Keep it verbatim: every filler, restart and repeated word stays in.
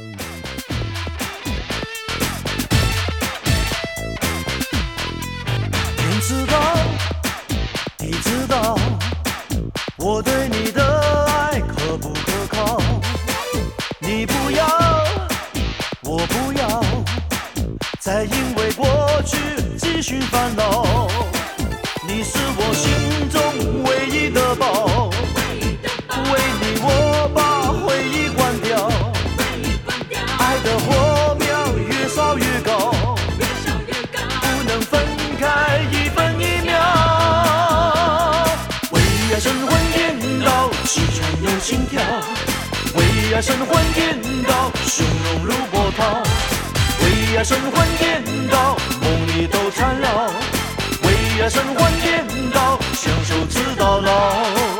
天知道，地知道，我对你的爱可不可靠？你不要，我不要，再因为过去继续烦恼。你是我心中唯一的宝，为你我把回忆关掉，爱的火苗越烧越高，不能分开一分一秒。为爱神魂颠倒，气喘又心跳，为爱神魂颠倒，汹涌如波涛，为爱神魂颠倒，梦里都缠绕，为爱神魂颠倒，相守直到老。